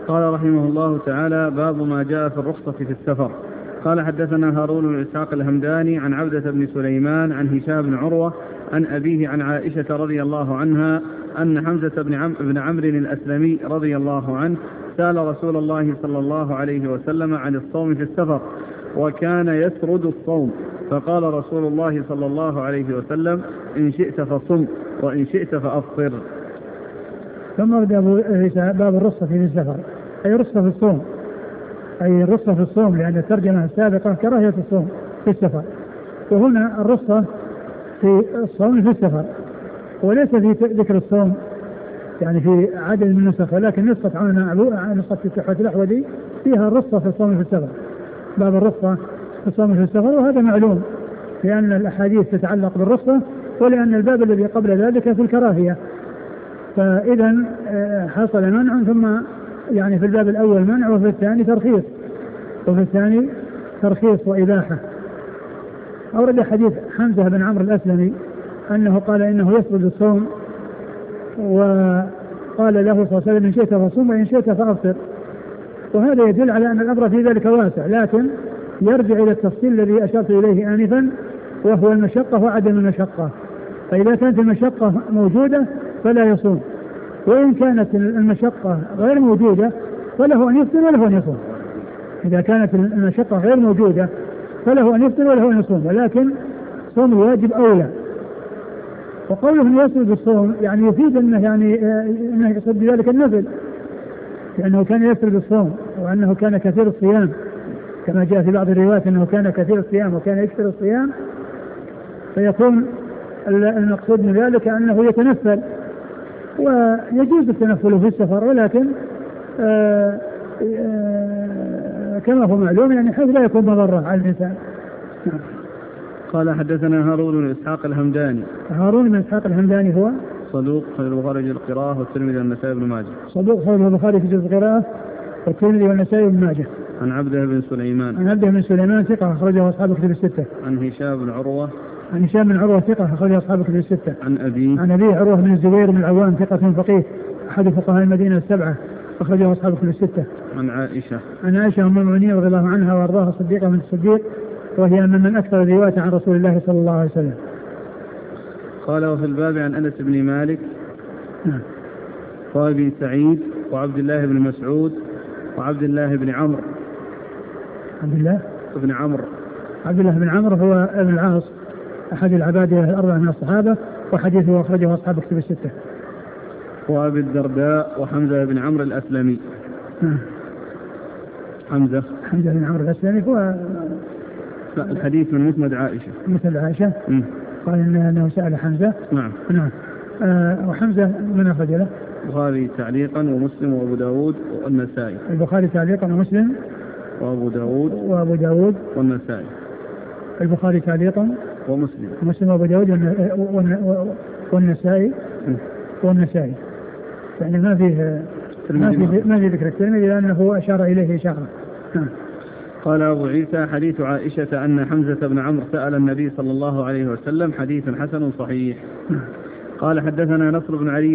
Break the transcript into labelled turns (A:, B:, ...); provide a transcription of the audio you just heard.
A: قال رحمه الله تعالى: باب ما جاء في الرخصة في السفر. قال: حدثنا هارون بن إسحاق الهمداني عن عبدة بن سليمان عن هشام بن عروة عن أبيه عن عائشة رضي الله عنها أن حمزة بن عمرو الأسلمي رضي الله عنه سأل رسول الله صلى الله عليه وسلم عن الصوم في السفر، وكان يسرد الصوم، فقال رسول الله صلى الله عليه وسلم: إن شئت فصم وإن شئت فأفطر.
B: ثم باب الرخصة في السفر، أي رخصة في الصوم، أي الرخصة في الصوم، لأن الترجمة السابقة كراهية الصوم في السفر، وهنا الرخصة في الصوم في السفر، وليس في ذكر الصوم يعني في عدد من النسخ، ولكن نسخة التحفة الأحوذي فيها الرخصة في الصوم في السفر، باب الرخصة في الصوم في السفر. وهذا معلوم لأن الأحاديث تتعلق بالرخصة، ولأن الباب الذي قبل ذلك في الكراهية، فإذا حصل منع، ثم يعني في الباب الأول منع وفي الثاني ترخيص، وإباحة. أورد حديث حمزة بن عمرو الأسلمي أنه قال إنه يسرد الصوم، وقال له صلى الله عليه وسلم: إن شئت فصوم وإن شئت فأفطر. وهذا يدل على أن الأمر في ذلك واسع، لكن يرجع إلى التفصيل الذي أشرت إليه آنفا، وهو المشقة وعدم المشقة. فإذا كانت المشقة موجودة فلا يصوم، وإن كانت المشقة غير موجودة فله أن يفطر وله أن يصوم. إذا كانت المشقة غير موجودة فله أن يفطر وله أن يصوم، ولكن صوم الواجب أولى. وقوله أن يسرد الصوم يعني يفيد أنه يقصد بذلك النفل، لأنه كان يسرد الصوم، وأنه كان كثير الصيام، كما جاء في بعض الروايات أنه كان كثير الصيام وكان يكثر الصيام، فيكون المقصود من ذلك أنه يتنفل، ويجوز التنفل في السفر، ولكن كما هو معلوم يعني حيث لا يكون مضرة على الإنسان.
A: قال: حدثنا هارون بن إسحاق الهمداني.
B: هارون بن إسحاق الهمداني هو
A: صدوق خرج البخاري في القراءة والترمذي والنسائي بن ماجه.
B: صدوق خرج البخاري في القراءة والترمذي والنسائي بن ماجه.
A: عن عبده بن سليمان ثقة أخرجه أصحاب الكتب الستة. عن هشام بن عروة ثقة أخرجه أصحاب الكتب الستة. عن أبي عروة بن الزبير بن العوام ثقة فقيه أحد فقهاء المدينة السبعة أخرجه أصحاب الكتب الستة. عن عائشة أم المؤمنين رضي الله عنها وأرضاها صديقة من الصديق، وهي من أكثر رواية عن رسول الله صلى الله عليه وسلم. قال: وفي الباب عن أنس بن مالك وابن سعيد وعبد الله بن مسعود وعبد الله بن عمرو. عبد الله بن عمرو هو ابن العاص أحد العبادة الأربعة من الصحابة، وحديثه أخرجه أصحاب الكتب الستة. وأبي الدرداء وحمزة بن عمرو الأسلمي. حمزة
B: بن عمرو الأسلمي هو
A: الحديث من مسند عائشة. قال
B: إنه سأل حمزة.
A: نعم.
B: وحمزة من أخرج له؟
A: البخاري تعليقا ومسلم وأبو داود والنسائي.
B: البخاري تعليقا ومسلم
A: وأبو داود والنسائي.
B: البخاري تعليقا
A: ومسلم
B: وأبو داود والنسائي. يعني ما فيه ذكر الترمذي لأنه أشار إليه إشارة.
A: قال أبو عيسى: حديث عائشة أن حمزة بن عمرو سأل النبي صلى الله عليه وسلم حديث حسن صحيح. قال: حدثنا نصر بن علي